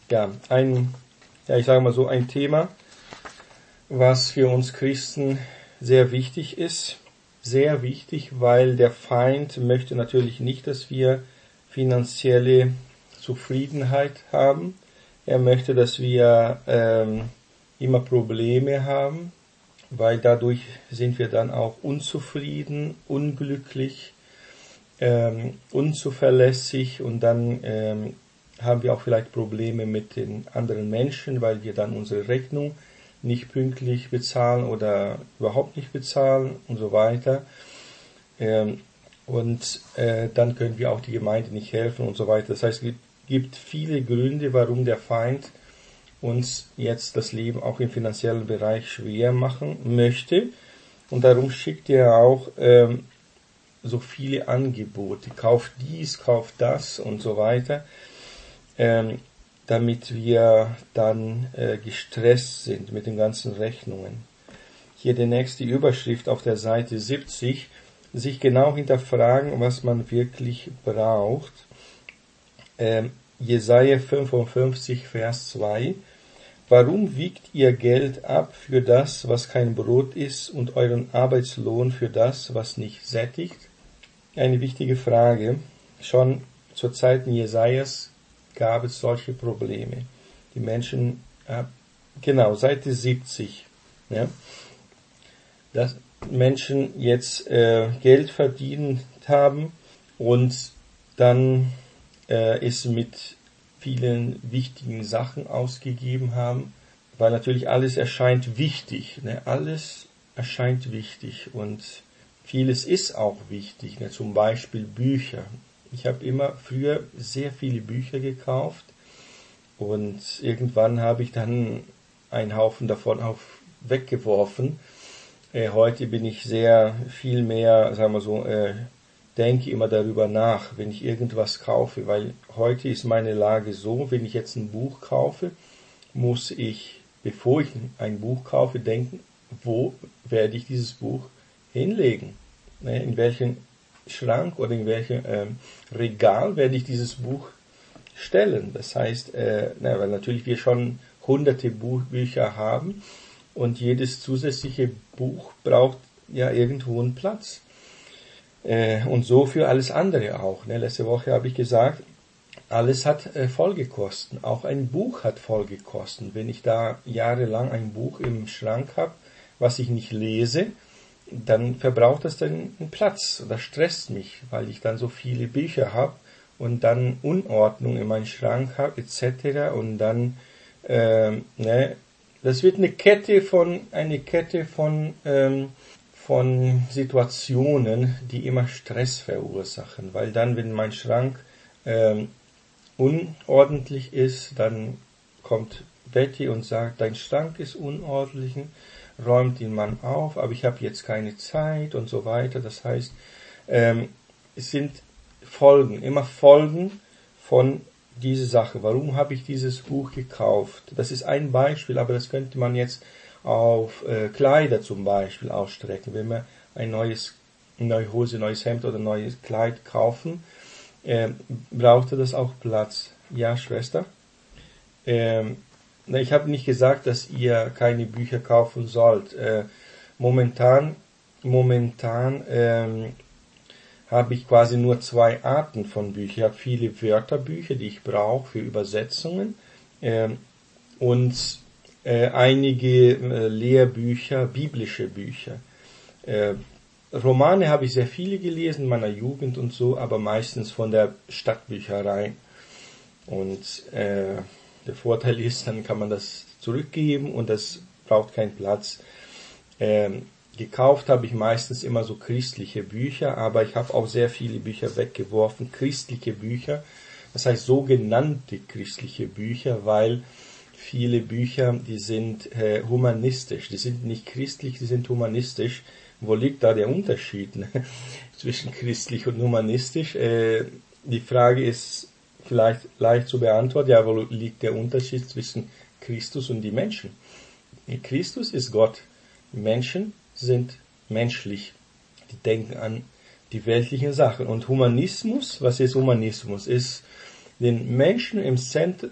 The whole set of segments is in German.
ich sage mal so, ein Thema, was für uns Christen sehr wichtig ist. Sehr wichtig, weil der Feind möchte natürlich nicht, dass wir finanzielle Zufriedenheit haben. Er möchte, dass wir immer Probleme haben, weil dadurch sind wir dann auch unzufrieden, unglücklich, unzuverlässig und dann haben wir auch vielleicht Probleme mit den anderen Menschen, weil wir dann unsere Rechnung nicht pünktlich bezahlen oder überhaupt nicht bezahlen und so weiter. Dann können wir auch die Gemeinde nicht helfen und so weiter. Das heißt, es gibt viele Gründe, warum der Feind uns jetzt das Leben auch im finanziellen Bereich schwer machen möchte. Und darum schickt er auch so viele Angebote. Kauf dies, kauf das und so weiter. Damit wir dann gestresst sind mit den ganzen Rechnungen. Hier die nächste Überschrift auf der Seite 70, sich genau hinterfragen, was man wirklich braucht. Jesaja 55, Vers 2. Warum wiegt ihr Geld ab für das, was kein Brot ist, und euren Arbeitslohn für das, was nicht sättigt? Eine wichtige Frage. Schon zur Zeiten Jesajas gab es solche Probleme. Die Menschen, Seite 70, ja, dass Menschen jetzt Geld verdient haben und dann es mit vielen wichtigen Sachen ausgegeben haben, weil natürlich alles erscheint wichtig, ne? Alles erscheint wichtig und vieles ist auch wichtig, ne? Zum Beispiel Bücher. Ich habe immer früher sehr viele Bücher gekauft und irgendwann habe ich dann einen Haufen davon auch weggeworfen. Heute bin ich sehr viel mehr, sagen wir so, denke immer darüber nach, wenn ich irgendwas kaufe, weil heute ist meine Lage so, wenn ich jetzt ein Buch kaufe, muss ich, bevor ich ein Buch kaufe, denken, wo werde ich dieses Buch hinlegen? In welchen Schrank oder in welchem Regal werde ich dieses Buch stellen? Das heißt, weil natürlich wir schon hunderte Bücher haben und jedes zusätzliche Buch braucht ja irgendwo einen Platz. Und so für alles andere auch. Letzte Woche habe ich gesagt, alles hat Folgekosten. Auch ein Buch hat Folgekosten. Wenn ich da jahrelang ein Buch im Schrank habe, was ich nicht lese, dann verbraucht das dann einen Platz. Das stresst mich, weil ich dann so viele Bücher habe und dann Unordnung in meinem Schrank habe, etc. Und dann, das wird eine Kette von Situationen, die immer Stress verursachen. Weil dann, wenn mein Schrank unordentlich ist, dann kommt Betty und sagt, dein Schrank ist unordentlich, räumt den Mann auf, aber ich habe jetzt keine Zeit und so weiter. Das heißt, es sind immer Folgen von dieser Sache. Warum habe ich dieses Buch gekauft? Das ist ein Beispiel, aber das könnte man jetzt auf Kleider zum Beispiel ausstrecken. Wenn wir eine neue Hose, neues Hemd oder neues Kleid kaufen, brauchte das auch Platz. Ja, Schwester? Ich habe nicht gesagt, dass ihr keine Bücher kaufen sollt. Momentan habe ich quasi nur 2 Arten von Büchern. Ich habe viele Wörterbücher, die ich brauche für Übersetzungen und einige Lehrbücher, biblische Bücher. Romane habe ich sehr viele gelesen in meiner Jugend und so, aber meistens von der Stadtbücherei. Und der Vorteil ist, dann kann man das zurückgeben und das braucht keinen Platz. Gekauft habe ich meistens immer so christliche Bücher, aber ich habe auch sehr viele Bücher weggeworfen, christliche Bücher, das heißt sogenannte christliche Bücher, weil viele Bücher, die sind humanistisch, die sind nicht christlich, die sind humanistisch. Wo liegt da der Unterschied zwischen christlich und humanistisch? Die Frage ist vielleicht leicht zu beantworten, ja, wo liegt der Unterschied zwischen Christus und die Menschen? Christus ist Gott, die Menschen sind menschlich, die denken an die weltlichen Sachen. Und Humanismus, was ist Humanismus? Ist den Menschen im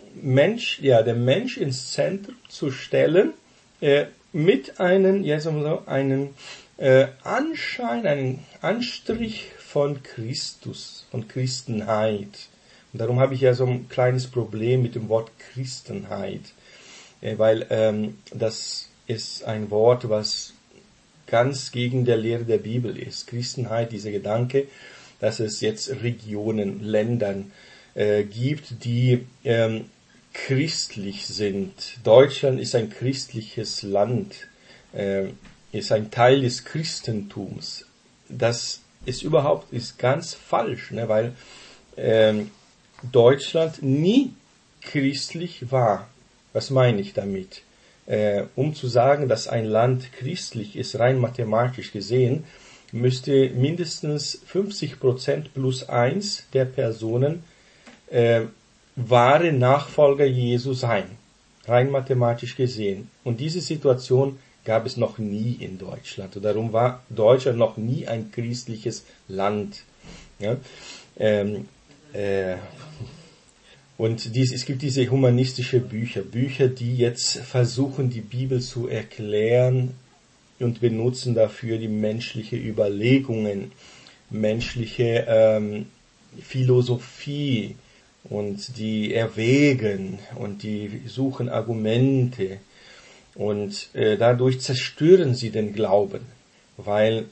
der Mensch ins Zentrum zu stellen, mit einem, einen Anschein, einen Anstrich von Christus, von Christenheit. Und darum habe ich ja so ein kleines Problem mit dem Wort Christenheit, weil das ist ein Wort, was ganz gegen der Lehre der Bibel ist. Christenheit, dieser Gedanke, dass es jetzt Regionen, Ländern gibt, die christlich sind. Deutschland ist ein christliches Land, ist ein Teil des Christentums. Das ist ganz falsch, ne, weil Deutschland nie christlich war. Was meine ich damit? Um zu sagen, dass ein Land christlich ist, rein mathematisch gesehen, müsste mindestens 50% plus 1 der Personen wahre Nachfolger Jesu sein. Rein mathematisch gesehen. Und diese Situation gab es noch nie in Deutschland. Und darum war Deutschland noch nie ein christliches Land. Ja? Und es gibt diese humanistische Bücher, die jetzt versuchen, die Bibel zu erklären und benutzen dafür die menschliche Überlegungen, menschliche Philosophie, und die erwägen und die suchen Argumente und dadurch zerstören sie den Glauben, weil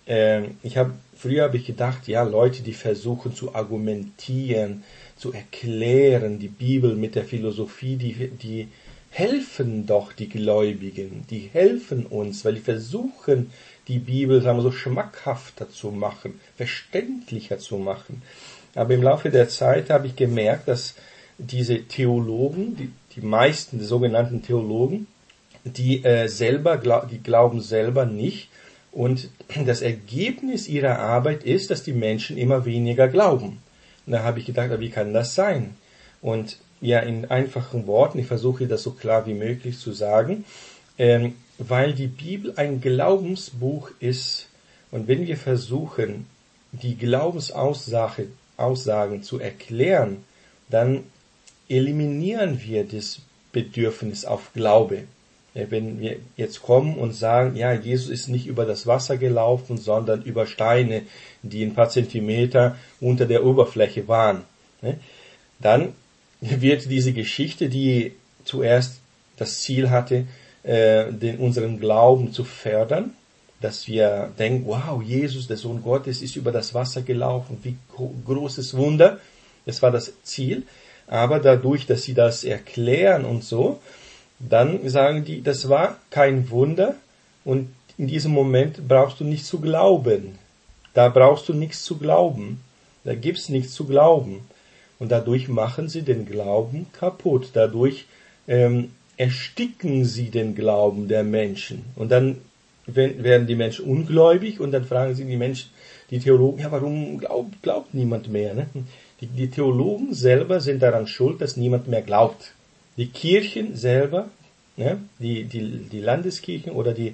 früher habe ich gedacht, ja, Leute, die versuchen zu argumentieren, zu erklären, die Bibel mit der Philosophie, die helfen doch die Gläubigen, die helfen uns, weil die versuchen, die Bibel, sagen wir so, schmackhafter zu machen, verständlicher zu machen. Aber im Laufe der Zeit habe ich gemerkt, dass diese Theologen, die meisten der sogenannten Theologen, die glauben selber nicht. Und das Ergebnis ihrer Arbeit ist, dass die Menschen immer weniger glauben. Und da habe ich gedacht, wie kann das sein? Und ja, in einfachen Worten, ich versuche das so klar wie möglich zu sagen, weil die Bibel ein Glaubensbuch ist. Und wenn wir versuchen, die Glaubensaussagen zu erklären, dann eliminieren wir das Bedürfnis auf Glaube. Wenn wir jetzt kommen und sagen, ja, Jesus ist nicht über das Wasser gelaufen, sondern über Steine, die ein paar Zentimeter unter der Oberfläche waren, dann wird diese Geschichte, die zuerst das Ziel hatte, unseren Glauben zu fördern, dass wir denken, wow, Jesus, der Sohn Gottes, ist über das Wasser gelaufen, wie großes Wunder. Das war das Ziel. Aber dadurch, dass sie das erklären und so, dann sagen die, das war kein Wunder und in diesem Moment brauchst du nicht zu glauben. Da brauchst du nichts zu glauben. Da gibt's nichts zu glauben. Und dadurch machen sie den Glauben kaputt. Dadurch ersticken sie den Glauben der Menschen. Und dann werden die Menschen ungläubig und dann fragen sie die Theologen, ja, warum glaubt niemand mehr? Ne? Die Theologen selber sind daran schuld, dass niemand mehr glaubt. Die Kirchen selber, ne, die Landeskirchen oder wie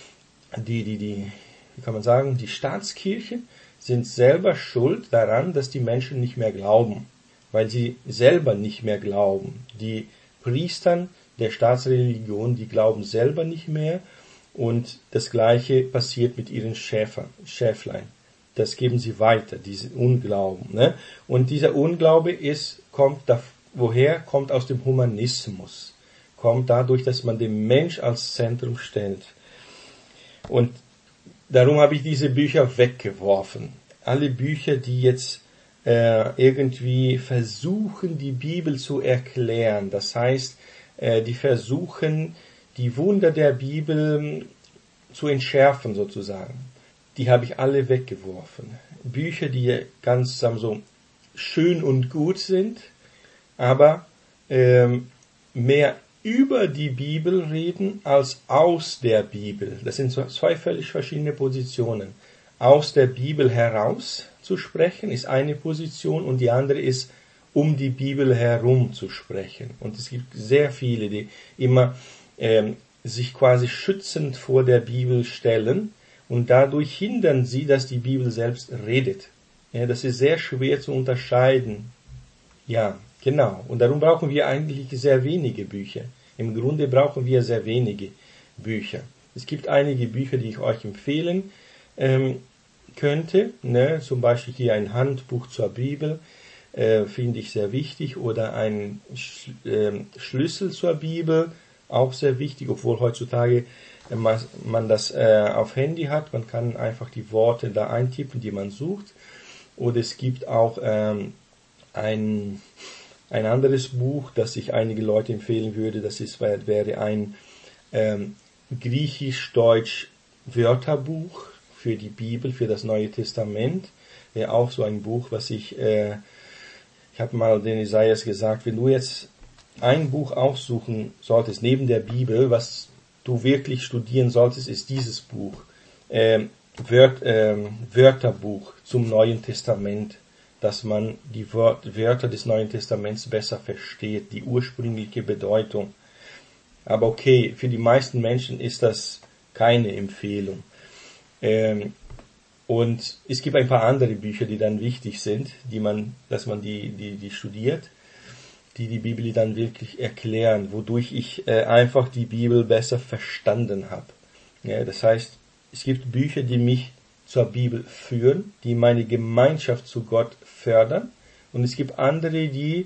kann man sagen, die Staatskirchen sind selber schuld daran, dass die Menschen nicht mehr glauben, weil sie selber nicht mehr glauben. Die Priestern der Staatsreligion, die glauben selber nicht mehr und das Gleiche passiert mit ihren Schäflein. Das geben sie weiter, diesen Unglauben. Ne? Und dieser Unglaube kommt aus dem Humanismus. Kommt dadurch, dass man den Mensch als Zentrum stellt. Und darum habe ich diese Bücher weggeworfen. Alle Bücher, die jetzt irgendwie versuchen, die Bibel zu erklären. Das heißt, die versuchen, die Wunder der Bibel zu entschärfen sozusagen. Die habe ich alle weggeworfen. Bücher, die ganz so schön und gut sind, aber mehr über die Bibel reden als aus der Bibel. Das sind zwei völlig verschiedene Positionen. Aus der Bibel heraus zu sprechen ist eine Position und die andere ist, um die Bibel herum zu sprechen. Und es gibt sehr viele, die immer sich quasi schützend vor der Bibel stellen und dadurch hindern sie, dass die Bibel selbst redet. Ja, das ist sehr schwer zu unterscheiden. Ja, Genau. Und darum brauchen wir eigentlich sehr wenige Bücher. Im Grunde brauchen wir sehr wenige Bücher. Es gibt einige Bücher, die ich euch empfehlen könnte. Ne? Zum Beispiel hier ein Handbuch zur Bibel, finde ich sehr wichtig. Oder ein Schlüssel zur Bibel, auch sehr wichtig, obwohl heutzutage man das auf Handy hat. Man kann einfach die Worte da eintippen, die man sucht. Oder es gibt auch ein anderes Buch, das ich einige Leute empfehlen würde. Das wäre ein griechisch-deutsch Wörterbuch für die Bibel, für das Neue Testament. Wäre auch so ein Buch, was ich habe mal den Isaias gesagt, wenn du jetzt ein Buch aussuchen solltest neben der Bibel, was du wirklich studieren solltest, ist dieses Buch. Wörterbuch zum Neuen Testament, dass man die Wörter des Neuen Testaments besser versteht, die ursprüngliche Bedeutung. Aber okay, für die meisten Menschen ist das keine Empfehlung. Und es gibt ein paar andere Bücher, die dann wichtig sind, dass man die studiert, die Bibel dann wirklich erklären, wodurch ich einfach die Bibel besser verstanden habe. Ja, das heißt, es gibt Bücher, die mich zur Bibel führen, die meine Gemeinschaft zu Gott fördern. Und es gibt andere, die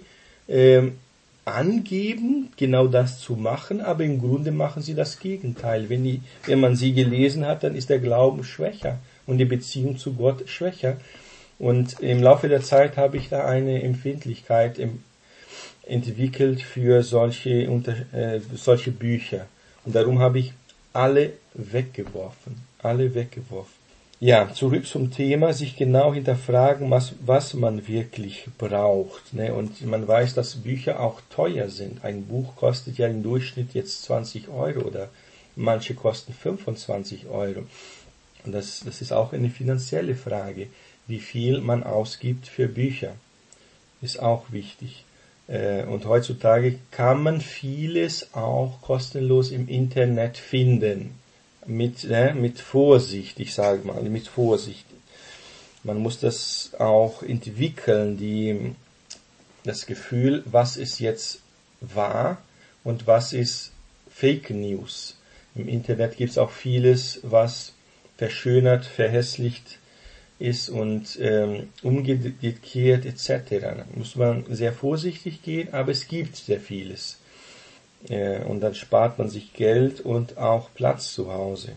angeben, genau das zu machen, aber im Grunde machen sie das Gegenteil. Wenn man sie gelesen hat, dann ist der Glauben schwächer und die Beziehung zu Gott schwächer. Und im Laufe der Zeit habe ich da eine Empfindlichkeit entwickelt für solche Bücher. Und darum habe ich alle weggeworfen. Ja, zurück zum Thema, sich genau hinterfragen, was man wirklich braucht. Ne? Und man weiß, dass Bücher auch teuer sind. Ein Buch kostet ja im Durchschnitt jetzt 20 Euro oder manche kosten 25 Euro. Und das ist auch eine finanzielle Frage, wie viel man ausgibt für Bücher. Ist auch wichtig. Und heutzutage kann man vieles auch kostenlos im Internet finden. Mit Vorsicht, ich sage mal, mit Vorsicht. Man muss das auch entwickeln, das Gefühl, was ist jetzt wahr und was ist Fake News. Im Internet gibt es auch vieles, was verschönert, verhässlicht ist und umgekehrt etc. Da muss man sehr vorsichtig gehen, aber es gibt sehr vieles. Und dann spart man sich Geld und auch Platz zu Hause.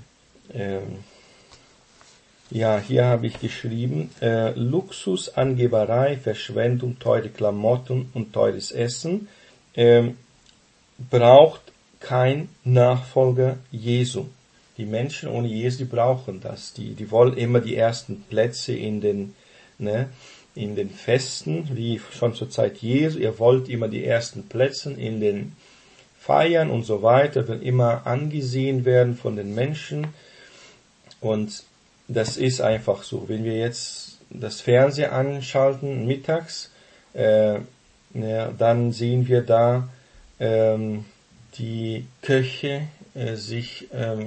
Ja, hier habe ich geschrieben, Luxus, Angeberei, Verschwendung, teure Klamotten und teures Essen braucht kein Nachfolger Jesu. Die Menschen ohne Jesu, die brauchen das. Die wollen immer die ersten Plätze in den Festen, wie schon zur Zeit Jesu. Ihr wollt immer die ersten Plätze in den Feiern und so weiter, will immer angesehen werden von den Menschen. Und das ist einfach so. Wenn wir jetzt das Fernsehen anschalten mittags, dann sehen wir da die Köche sich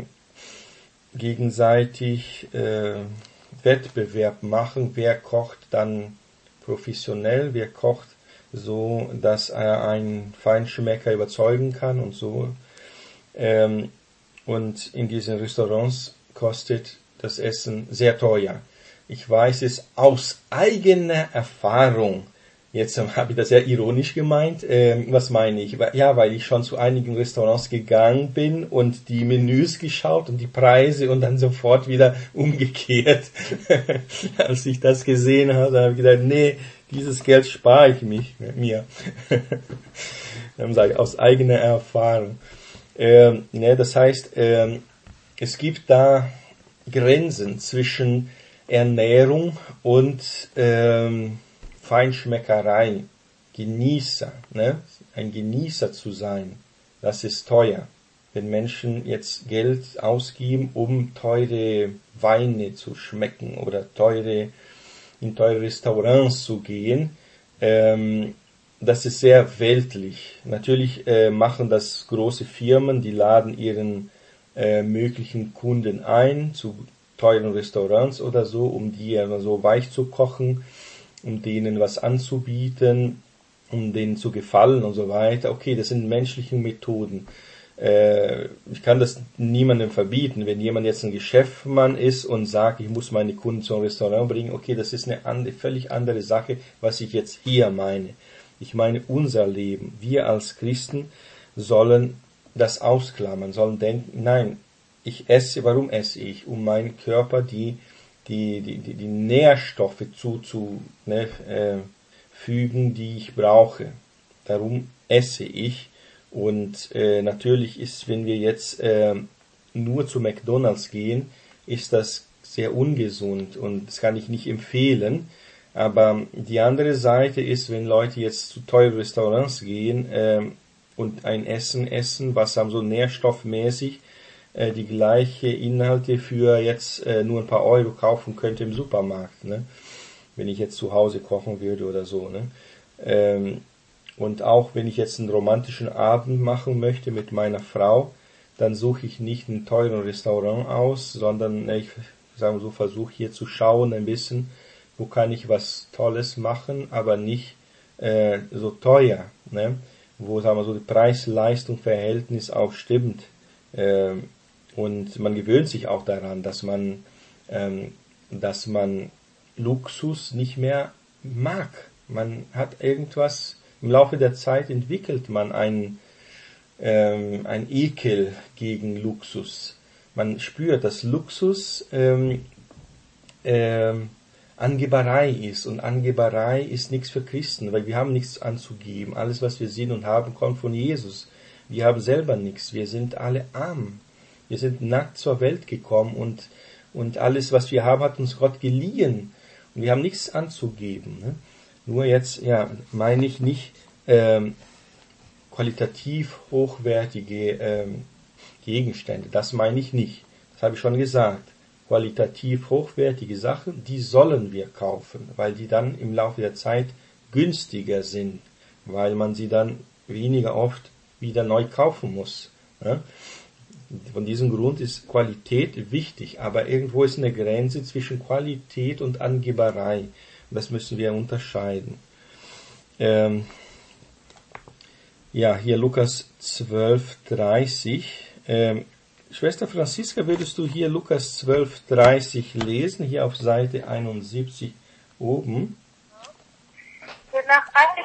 gegenseitig Wettbewerb machen, wer kocht dann professionell, wer kocht so, dass er einen Feinschmecker überzeugen kann und so. Und in diesen Restaurants kostet das Essen sehr teuer. Ich weiß es aus eigener Erfahrung. Jetzt habe ich das sehr ironisch gemeint. Was meine ich? Ja, weil ich schon zu einigen Restaurants gegangen bin und die Menüs geschaut und die Preise und dann sofort wieder umgekehrt. Als ich das gesehen habe, habe ich gedacht, nee, dieses Geld spare ich mir. Dann sage ich, aus eigener Erfahrung. Das heißt, es gibt da Grenzen zwischen Ernährung und Feinschmeckerei. Genießer, ein Genießer zu sein, das ist teuer. Wenn Menschen jetzt Geld ausgeben, um teure Weine zu schmecken oder in teure Restaurants zu gehen, das ist sehr weltlich. Natürlich machen das große Firmen, die laden ihren möglichen Kunden ein zu teuren Restaurants oder so, um die so weich zu kochen, um denen was anzubieten. um denen zu gefallen und so weiter. Okay, das sind menschliche Methoden. Ich kann das niemandem verbieten. Wenn jemand jetzt ein Geschäftsmann ist und sagt, ich muss meine Kunden zum Restaurant bringen, okay, das ist eine völlig andere Sache, was ich jetzt hier meine. Ich meine unser Leben. Wir als Christen sollen das ausklammern, sollen denken, nein, ich esse, warum esse ich? Um meinen Körper die Nährstoffe fügen, die ich brauche. Darum esse ich. Und natürlich ist, wenn wir jetzt nur zu McDonald's gehen, ist das sehr ungesund und das kann ich nicht empfehlen. Aber die andere Seite ist, wenn Leute jetzt zu teuren Restaurants gehen und ein Essen essen, was haben so nährstoffmäßig die gleiche Inhalte für jetzt nur ein paar Euro kaufen könnte im Supermarkt, ne? Wenn ich jetzt zu Hause kochen würde oder so, ne? Und auch wenn ich jetzt einen romantischen Abend machen möchte mit meiner Frau, dann suche ich nicht einen teuren Restaurant aus, sondern ich sage so, versuche hier zu schauen ein bisschen, wo kann ich was Tolles machen, aber nicht so teuer, ne? Wo, sagen wir so, die Preis-Leistung-Verhältnis auch stimmt. Und man gewöhnt sich auch daran, dass man Luxus nicht mehr mag. Man hat irgendwas, im Laufe der Zeit entwickelt man ein Ekel gegen Luxus. Man spürt, dass Luxus Angeberei ist. Und Angeberei ist nichts für Christen, weil wir haben nichts anzugeben. Alles, was wir sind und haben, kommt von Jesus. Wir haben selber nichts. Wir sind alle arm. Wir sind nackt zur Welt gekommen und alles, was wir haben, hat uns Gott geliehen. Und wir haben nichts anzugeben. Ne? Nur jetzt, ja, meine ich nicht qualitativ hochwertige Gegenstände. Das meine ich nicht. Das habe ich schon gesagt. Qualitativ hochwertige Sachen, die sollen wir kaufen, weil die dann im Laufe der Zeit günstiger sind, weil man sie dann weniger oft wieder neu kaufen muss. Ja? Von diesem Grund ist Qualität wichtig, aber irgendwo ist eine Grenze zwischen Qualität und Angeberei. Das müssen wir unterscheiden. Ja, hier Lukas 12,30. Schwester Franziska, würdest du hier Lukas 12,30 lesen, hier auf Seite 71 oben? Denn nach all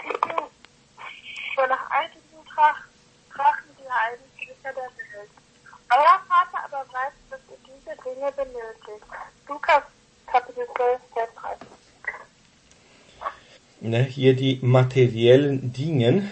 diesen trachten die Heidengesichter der Welt. Euer Vater aber weiß, dass ihr diese Dinge benötigt. Lukas Kapitel 12, Vers 30. Ne, hier die materiellen Dingen,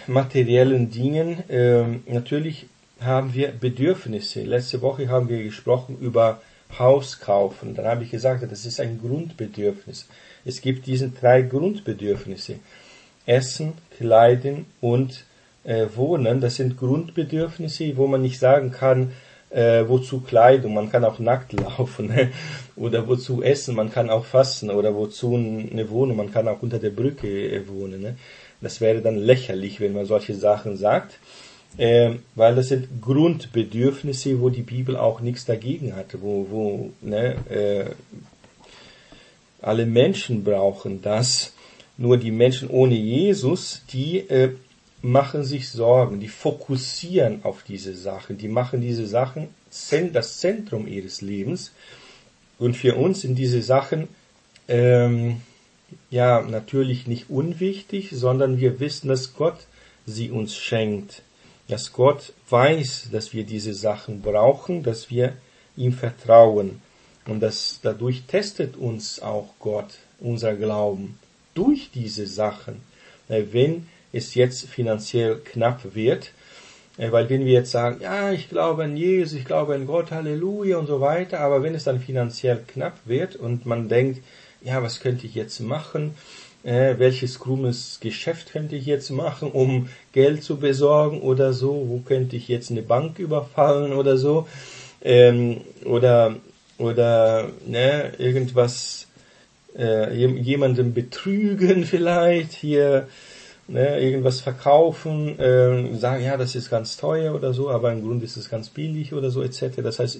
natürlich haben wir Bedürfnisse. Letzte Woche haben wir gesprochen über Haus kaufen. Dann habe ich gesagt, das ist ein Grundbedürfnis. Es gibt diese 3 Grundbedürfnisse. Essen, Kleiden und Wohnen. Das sind Grundbedürfnisse, wo man nicht sagen kann, wozu Kleidung, man kann auch nackt laufen, ne? Oder wozu Essen, man kann auch fasten, oder wozu eine Wohnung, man kann auch unter der Brücke wohnen. Ne? Das wäre dann lächerlich, wenn man solche Sachen sagt, weil das sind Grundbedürfnisse, wo die Bibel auch nichts dagegen hat, wo alle Menschen brauchen das, nur die Menschen ohne Jesus, die machen sich Sorgen, die fokussieren auf diese Sachen, die machen diese Sachen das Zentrum ihres Lebens. Und für uns sind diese Sachen natürlich nicht unwichtig, sondern wir wissen, dass Gott sie uns schenkt, dass Gott weiß, dass wir diese Sachen brauchen, dass wir ihm vertrauen. Und dadurch testet uns auch Gott, unser Glauben, durch diese Sachen. Wenn es jetzt finanziell knapp wird, weil wenn wir jetzt sagen, ja, ich glaube an Jesus, ich glaube an Gott, Halleluja und so weiter, aber wenn es dann finanziell knapp wird und man denkt, ja, was könnte ich jetzt machen, welches krummes Geschäft könnte ich jetzt machen, um Geld zu besorgen oder so, wo könnte ich jetzt eine Bank überfallen oder so, oder irgendwas, jemanden betrügen vielleicht, hier irgendwas verkaufen, sagen, ja, das ist ganz teuer oder so, aber im Grunde ist es ganz billig oder so etc. Das heißt,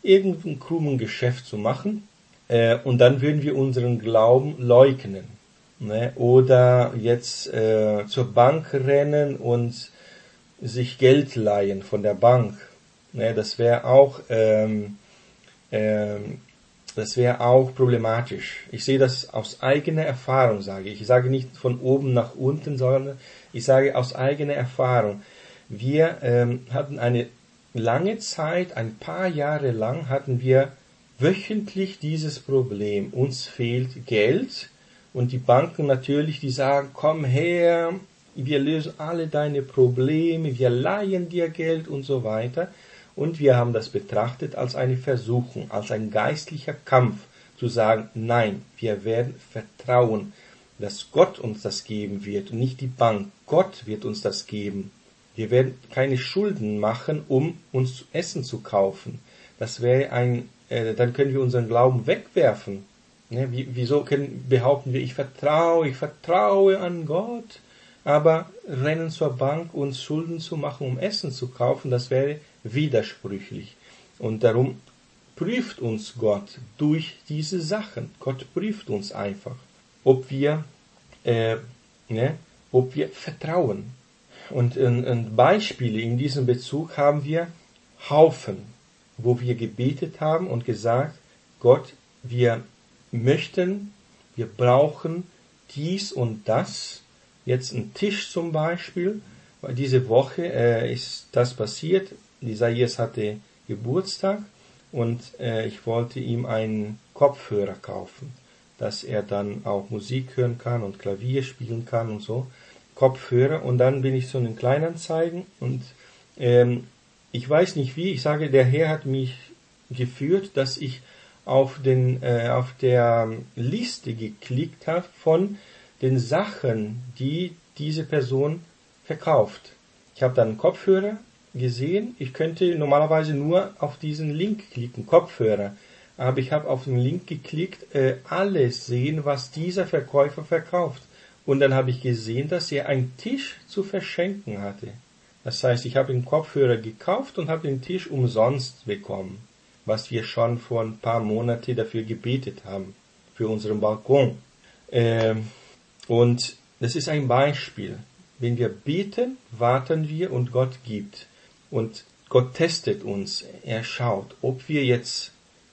irgendein krummen Geschäft zu machen, und dann würden wir unseren Glauben leugnen. ne? Oder jetzt zur Bank rennen und sich Geld leihen von der Bank. Ne? Das wäre auch problematisch. Ich sehe das aus eigener Erfahrung, sage ich. Ich sage nicht von oben nach unten, sondern ich sage aus eigener Erfahrung. Wir hatten eine lange Zeit, ein paar Jahre lang, hatten wir wöchentlich dieses Problem. Uns fehlt Geld und die Banken natürlich, die sagen, komm her, wir lösen alle deine Probleme, wir leihen dir Geld und so weiter. Und wir haben das betrachtet als eine Versuchung, als ein geistlicher Kampf, zu sagen, nein, wir werden vertrauen, dass Gott uns das geben wird und nicht die Bank. Gott wird uns das geben. Wir werden keine Schulden machen, um uns Essen zu kaufen. Das wäre dann können wir unseren Glauben wegwerfen. Ne? Wieso behaupten wir, ich vertraue an Gott, aber rennen zur Bank, uns Schulden zu machen, um Essen zu kaufen, das wäre widersprüchlich. Und darum prüft uns Gott durch diese Sachen. Gott prüft uns einfach, ob wir vertrauen. Und Beispiele in diesem Bezug haben wir Haufen, wo wir gebetet haben und gesagt, Gott, wir brauchen dies und das. Jetzt ein Tisch zum Beispiel, weil diese Woche ist das passiert. Isaias hatte Geburtstag und ich wollte ihm einen Kopfhörer kaufen, dass er dann auch Musik hören kann und Klavier spielen kann und so. Kopfhörer, und dann bin ich zu den Kleinanzeigen und ich weiß nicht wie, ich sage, der Herr hat mich geführt, dass ich auf der Liste geklickt habe von den Sachen, die diese Person verkauft. Ich habe dann einen Kopfhörer gesehen, ich könnte normalerweise nur auf diesen Link klicken, Kopfhörer, aber ich habe auf den Link geklickt, alles sehen, was dieser Verkäufer verkauft. Und dann habe ich gesehen, dass er einen Tisch zu verschenken hatte. Das heißt, ich habe den Kopfhörer gekauft und habe den Tisch umsonst bekommen, was wir schon vor ein paar Monaten dafür gebetet haben, für unseren Balkon. Und das ist ein Beispiel. Wenn wir beten, warten wir und Gott gibt. Und Gott testet uns. Er schaut, ob wir jetzt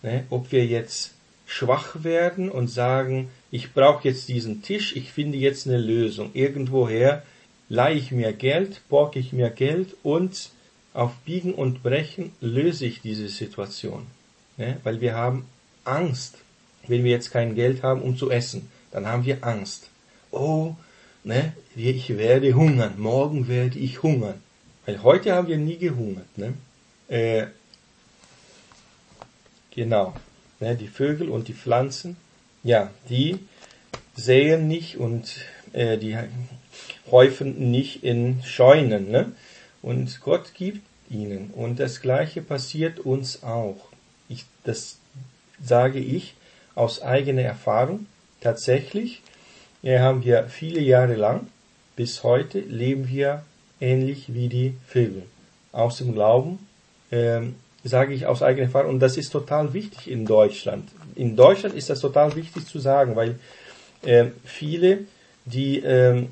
schwach werden und sagen, ich brauche jetzt diesen Tisch, ich finde jetzt eine Lösung. Irgendwoher leihe ich mir Geld, borge ich mir Geld und auf Biegen und Brechen löse ich diese Situation. Ne? Weil wir haben Angst. Wenn wir jetzt kein Geld haben, um zu essen, dann haben wir Angst. Oh, ne, ich werde hungern, morgen werde ich hungern. Weil heute haben wir nie gehungert. Ne? Genau. Ne, die Vögel und die Pflanzen, ja, die säen nicht und die häufen nicht in Scheunen. Ne? Und Gott gibt ihnen. Und das Gleiche passiert uns auch. Das sage ich aus eigener Erfahrung. Tatsächlich haben wir viele Jahre lang, bis heute, leben wir ähnlich wie die Vögel. Aus dem Glauben, sage ich aus eigener Erfahrung. Und das ist total wichtig in Deutschland. In Deutschland ist das total wichtig zu sagen, weil viele, die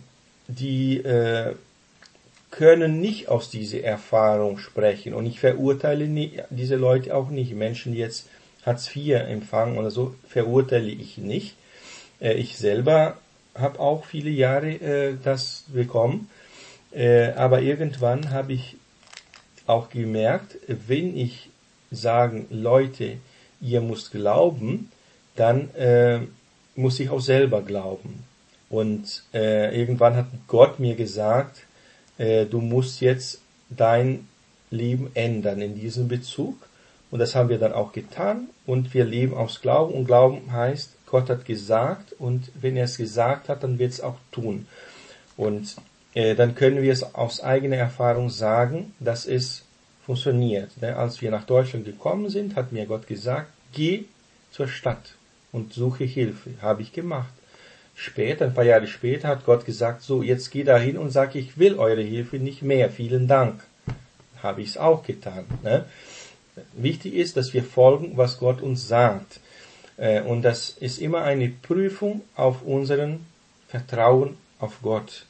können nicht aus dieser Erfahrung sprechen. Und ich verurteile diese Leute auch nicht. Menschen, die jetzt Hartz IV empfangen oder so, verurteile ich nicht. Ich selber habe auch viele Jahre das bekommen. Aber irgendwann habe ich auch gemerkt, wenn ich sage, Leute, ihr müsst glauben, dann muss ich auch selber glauben. Und irgendwann hat Gott mir gesagt, du musst jetzt dein Leben ändern in diesem Bezug. Und das haben wir dann auch getan. Und wir leben aus Glauben. Und Glauben heißt, Gott hat gesagt. Und wenn er es gesagt hat, dann wird es auch tun. Und dann können wir es aus eigener Erfahrung sagen, dass es funktioniert. Als wir nach Deutschland gekommen sind, hat mir Gott gesagt, geh zur Stadt und suche Hilfe. Habe ich gemacht. Später, ein paar Jahre später, hat Gott gesagt, so, jetzt geh dahin und sag, ich will eure Hilfe nicht mehr. Vielen Dank. Habe ich es auch getan. Ne? Wichtig ist, dass wir folgen, was Gott uns sagt. Und das ist immer eine Prüfung auf unseren Vertrauen auf Gott.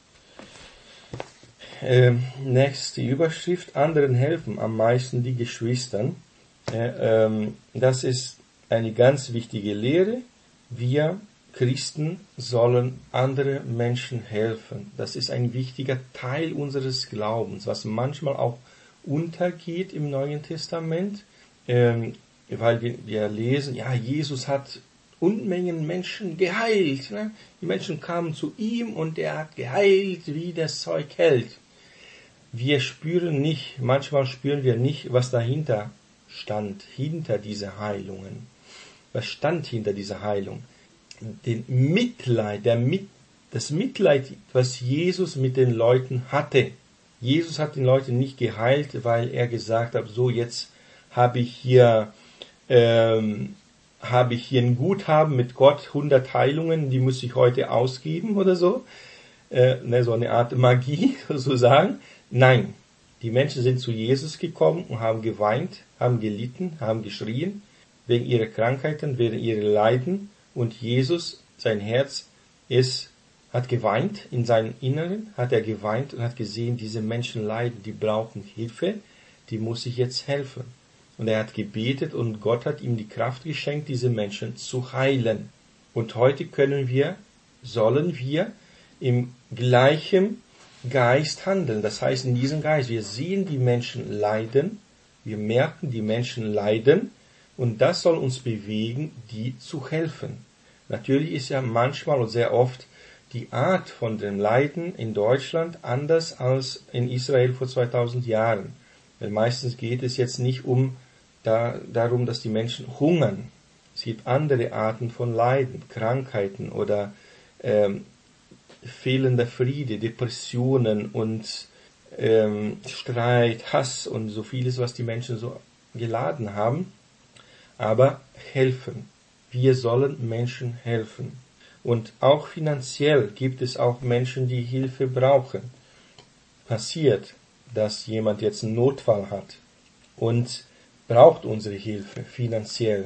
Nächste Überschrift, anderen helfen am meisten die Geschwistern. Das ist eine ganz wichtige Lehre. Wir Christen sollen andere Menschen helfen. Das ist ein wichtiger Teil unseres Glaubens, was manchmal auch untergeht im Neuen Testament, weil wir lesen, ja, Jesus hat Unmengen Menschen geheilt. Ne? Die Menschen kamen zu ihm und er hat geheilt, wie das Zeug hält. Manchmal spüren wir nicht, was dahinter stand, hinter diese Heilungen. Was stand hinter dieser Heilung? Das Mitleid, was Jesus mit den Leuten hatte. Jesus hat den Leuten nicht geheilt, weil er gesagt hat, so jetzt habe ich hier ein Guthaben mit Gott, 100 Heilungen, die muss ich heute ausgeben oder so. So eine Art Magie sozusagen. Nein, die Menschen sind zu Jesus gekommen und haben geweint, haben gelitten, haben geschrien, wegen ihrer Krankheiten, wegen ihrer Leiden. Und Jesus, sein Herz, hat geweint, in seinem Inneren hat er geweint und hat gesehen, diese Menschen leiden, die brauchen Hilfe, die muss ich jetzt helfen. Und er hat gebetet und Gott hat ihm die Kraft geschenkt, diese Menschen zu heilen. Und heute sollen wir im gleichen Geist handeln. Das heißt, in diesem Geist, wir sehen die Menschen leiden, wir merken, die Menschen leiden, und das soll uns bewegen, die zu helfen. Natürlich ist ja manchmal und sehr oft die Art von dem Leiden in Deutschland anders als in Israel vor 2000 Jahren. Weil meistens geht es jetzt nicht darum, dass die Menschen hungern. Es gibt andere Arten von Leiden, Krankheiten oder fehlender Friede, Depressionen und Streit, Hass und so vieles, was die Menschen so geladen haben. Aber helfen. Wir sollen Menschen helfen. Und auch finanziell gibt es auch Menschen, die Hilfe brauchen. Passiert, dass jemand jetzt einen Notfall hat und braucht unsere Hilfe finanziell.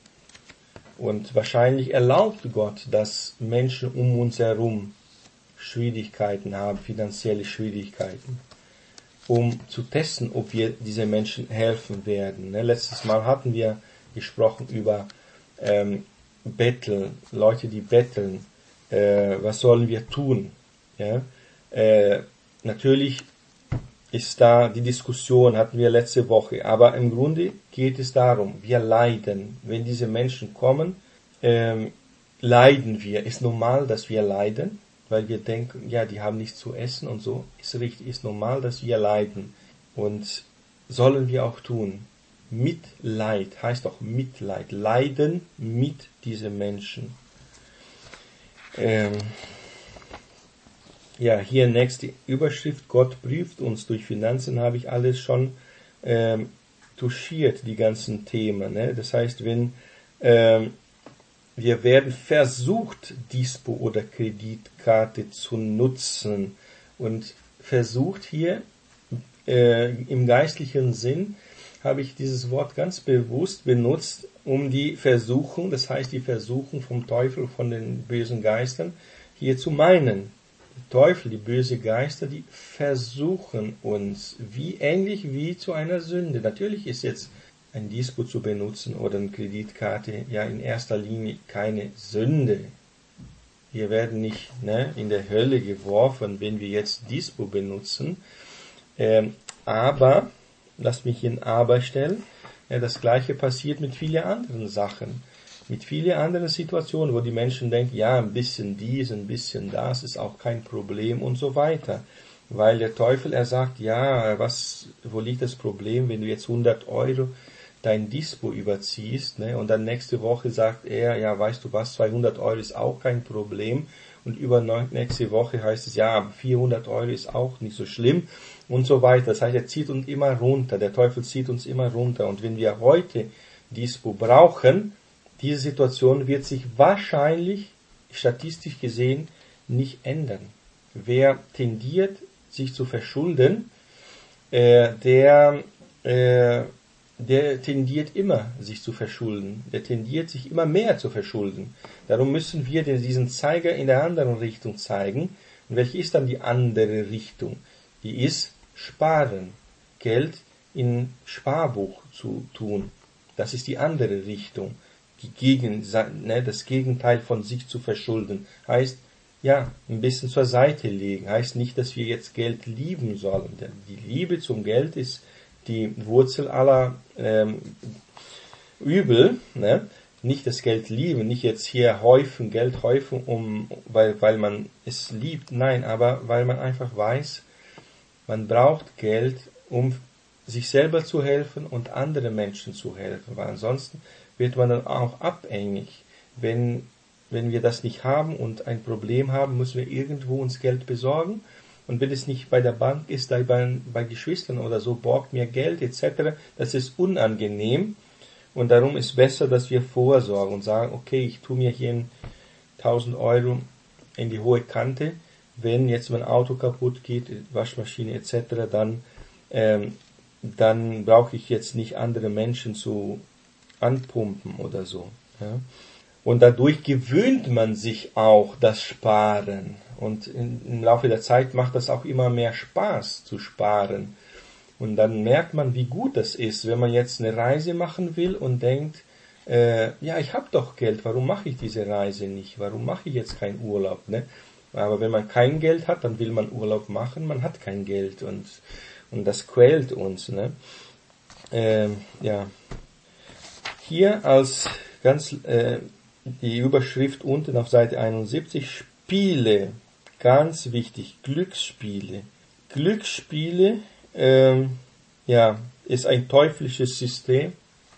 Und wahrscheinlich erlaubt Gott, dass Menschen um uns herum Schwierigkeiten haben, finanzielle Schwierigkeiten, um zu testen, ob wir diese Menschen helfen werden. Letztes Mal hatten wir gesprochen über Betteln, Leute, die betteln. Was sollen wir tun? Ja? Natürlich ist da die Diskussion, hatten wir letzte Woche, aber im Grunde geht es darum, wir leiden. Wenn diese Menschen kommen, leiden wir. Ist normal, dass wir leiden, weil wir denken, ja, die haben nichts zu essen und so. Ist richtig, ist normal, dass wir leiden. Und sollen wir auch tun. Mitleid heißt auch Mitleid. Leiden mit diesen Menschen. Hier nächste Überschrift. Gott prüft uns. Durch Finanzen habe ich alles schon touchiert, die ganzen Themen. Ne? Das heißt, wenn wir werden versucht, Dispo oder Kreditkarte zu nutzen. Und versucht hier im geistlichen Sinn habe ich dieses Wort ganz bewusst benutzt, um die Versuchung, das heißt die Versuchung vom Teufel, von den bösen Geistern, hier zu meinen. Der Teufel, die bösen Geister, die versuchen uns, ähnlich wie zu einer Sünde. Natürlich ist jetzt ein Dispo zu benutzen oder eine Kreditkarte ja in erster Linie keine Sünde. Wir werden nicht in der Hölle geworfen, wenn wir jetzt Dispo benutzen. Aber, lasst mich hier ein Aber stellen, das Gleiche passiert mit vielen anderen Sachen. Mit vielen anderen Situationen, wo die Menschen denken, ja, ein bisschen dies, ein bisschen das, ist auch kein Problem und so weiter. Weil der Teufel, er sagt, ja, wo liegt das Problem, wenn du jetzt 100 Euro dein Dispo überziehst, und dann nächste Woche sagt er, ja, weißt du was, 200 Euro ist auch kein Problem, und nächste Woche heißt es, ja, 400 Euro ist auch nicht so schlimm und so weiter. Das heißt, er zieht uns immer runter, der Teufel zieht uns immer runter, und wenn wir heute Dispo brauchen, diese Situation wird sich wahrscheinlich, statistisch gesehen, nicht ändern. Wer tendiert, sich zu verschulden, der der tendiert immer, sich zu verschulden. Der tendiert, sich immer mehr zu verschulden. Darum müssen wir diesen Zeiger in der anderen Richtung zeigen. Und welche ist dann die andere Richtung? Die ist Sparen. Geld in Sparbuch zu tun. Das ist die andere Richtung. Das Gegenteil von sich zu verschulden. Heißt, ja, ein bisschen zur Seite legen. Heißt nicht, dass wir jetzt Geld lieben sollen. Denn die Liebe zum Geld ist die Wurzel aller Übel. Ne? Nicht das Geld lieben, nicht jetzt hier Geld häufen, weil man es liebt. Nein, aber weil man einfach weiß, man braucht Geld, um sich selber zu helfen und anderen Menschen zu helfen. Weil ansonsten wird man dann auch abhängig. Wenn wir das nicht haben und ein Problem haben, müssen wir irgendwo uns Geld besorgen. Und wenn es nicht bei der Bank ist, bei Geschwistern oder so, borgt mir Geld etc., das ist unangenehm. Und darum ist besser, dass wir vorsorgen und sagen, okay, ich tue mir hier 1.000 Euro in die hohe Kante. Wenn jetzt mein Auto kaputt geht, Waschmaschine etc., dann brauche ich jetzt nicht andere Menschen zu anpumpen oder so. Ja. Und dadurch gewöhnt man sich auch das Sparen. Und im Laufe der Zeit macht das auch immer mehr Spaß zu sparen. Und dann merkt man, wie gut das ist, wenn man jetzt eine Reise machen will und denkt, ja, ich habe doch Geld, warum mache ich diese Reise nicht? Warum mache ich jetzt keinen Urlaub? Ne? Aber wenn man kein Geld hat, dann will man Urlaub machen, man hat kein Geld und das quält uns. Ne? Ja. Hier als die Überschrift unten auf Seite 71, Spiele, ganz wichtig, Glücksspiele. Glücksspiele, ist ein teuflisches System.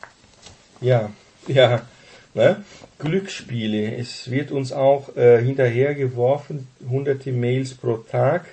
Ne? Glücksspiele, es wird uns auch hinterhergeworfen, hunderte Mails pro Tag,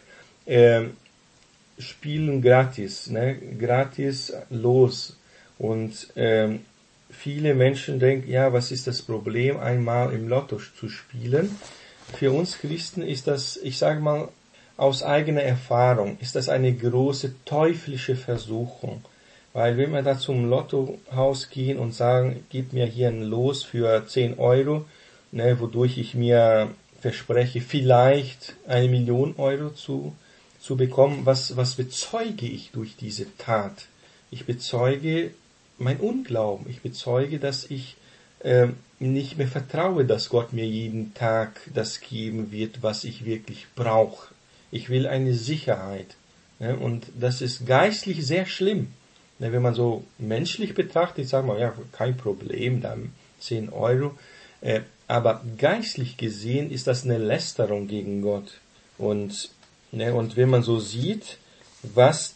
spielen gratis, ne? Gratis los. Und viele Menschen denken, ja, was ist das Problem, einmal im Lotto zu spielen? Für uns Christen ist das, ich sage mal, aus eigener Erfahrung, ist das eine große teuflische Versuchung. Weil wenn wir da zum Lottohaus gehen und sagen, gib mir hier ein Los für 10 Euro, ne, wodurch ich mir verspreche, vielleicht 1 Million Euro zu bekommen, was bezeuge ich durch diese Tat? Ich bezeuge mein Unglauben. Ich bezeuge, dass ich nicht mehr vertraue, dass Gott mir jeden Tag das geben wird, was ich wirklich brauche. Ich will eine Sicherheit. Ne? Und das ist geistlich sehr schlimm. Ne? Wenn man so menschlich betrachtet, sagen wir, ja, kein Problem, dann 10 Euro. Aber geistlich gesehen ist das eine Lästerung gegen Gott. Und wenn man so sieht, was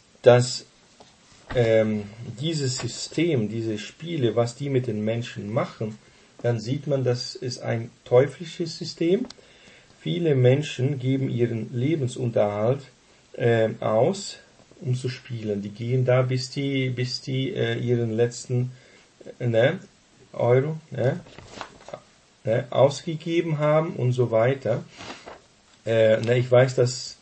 dieses System, diese Spiele, was die mit den Menschen machen, dann sieht man, das ist ein teuflisches System. Viele Menschen geben ihren Lebensunterhalt aus, um zu spielen. Die gehen da, bis die ihren letzten Euro ausgegeben haben und so weiter. Ich weiß, dass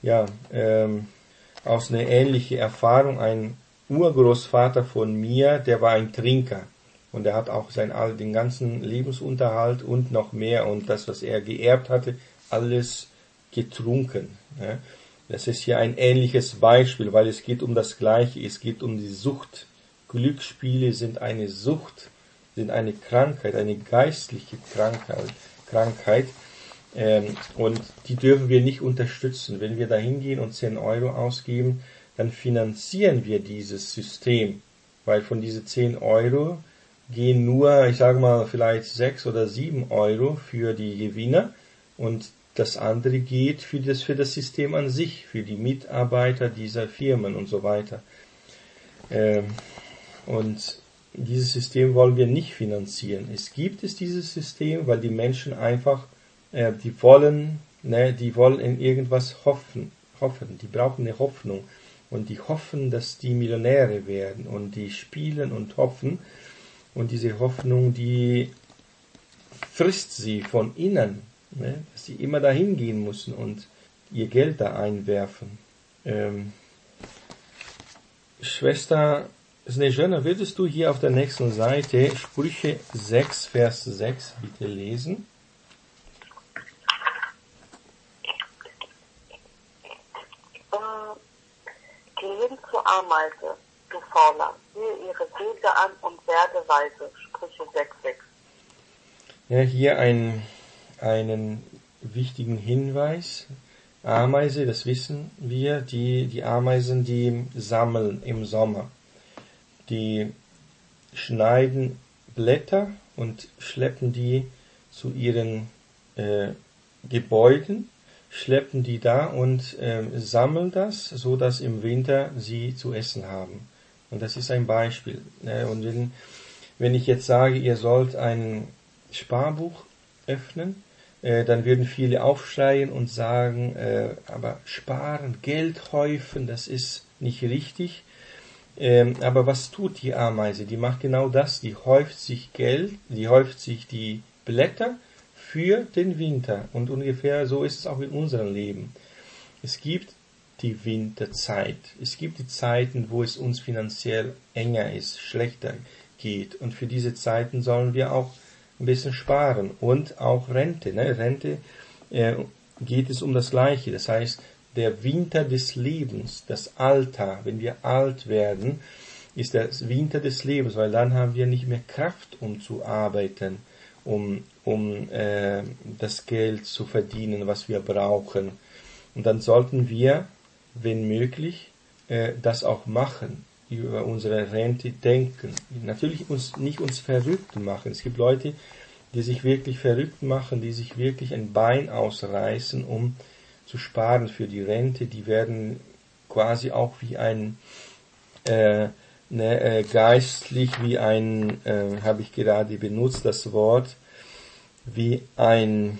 aus einer ähnlichen Erfahrung ein Urgroßvater von mir, der war ein Trinker. Und er hat auch den ganzen Lebensunterhalt und noch mehr und das, was er geerbt hatte, alles getrunken. Ja. Das ist hier ein ähnliches Beispiel, weil es geht um das Gleiche. Es geht um die Sucht. Glücksspiele sind eine Sucht, sind eine Krankheit, eine geistliche Krankheit. Und die dürfen wir nicht unterstützen. Wenn wir da hingehen und 10 Euro ausgeben, dann finanzieren wir dieses System. Weil von diesen 10 Euro gehen nur, ich sage mal, vielleicht 6 oder 7 Euro für die Gewinner und das andere geht für das System an sich, für die Mitarbeiter dieser Firmen und so weiter. Und dieses System wollen wir nicht finanzieren. Dieses System, weil die Menschen einfach, die wollen in irgendwas hoffen. Die brauchen eine Hoffnung. Und die hoffen, dass die Millionäre werden. Und die spielen und hoffen. Und diese Hoffnung, die frisst sie von innen, ne? Dass sie immer dahin gehen müssen und ihr Geld da einwerfen. Schwester Snejana, würdest du hier auf der nächsten Seite Sprüche 6, Vers 6 bitte lesen? Geh hin zur Ameise, du Fauler, sehe ihre Wege an und werde weise. Sprüche 6,6. Ja, hier einen wichtigen Hinweis. Ameise, das wissen wir, die Ameisen, die sammeln im Sommer. Die schneiden Blätter und schleppen die zu ihren Gebäuden, schleppen die da und sammeln das, so dass im Winter sie zu essen haben. Und das ist ein Beispiel. Und wenn ich jetzt sage, ihr sollt ein Sparbuch öffnen, dann würden viele aufschreien und sagen, aber sparen, Geld häufen, das ist nicht richtig. Aber was tut die Ameise? Die macht genau das, die häuft sich Geld, die häuft sich die Blätter für den Winter. Und ungefähr so ist es auch in unserem Leben. Es gibt die Winterzeit. Es gibt die Zeiten, wo es uns finanziell enger ist, schlechter geht. Und für diese Zeiten sollen wir auch ein bisschen sparen. Und auch Rente. Rente geht es um das Gleiche. Das heißt, der Winter des Lebens, das Alter, wenn wir alt werden, ist das Winter des Lebens, weil dann haben wir nicht mehr Kraft, um zu arbeiten, um das Geld zu verdienen, was wir brauchen. Und dann sollten wir, wenn möglich, das auch machen, über unsere Rente denken. Natürlich uns verrückt machen. Es gibt Leute, die sich wirklich verrückt machen, die sich wirklich ein Bein ausreißen, um zu sparen für die Rente. Die werden quasi auch wie ein geistlich, wie ein, habe ich gerade benutzt das Wort, wie eine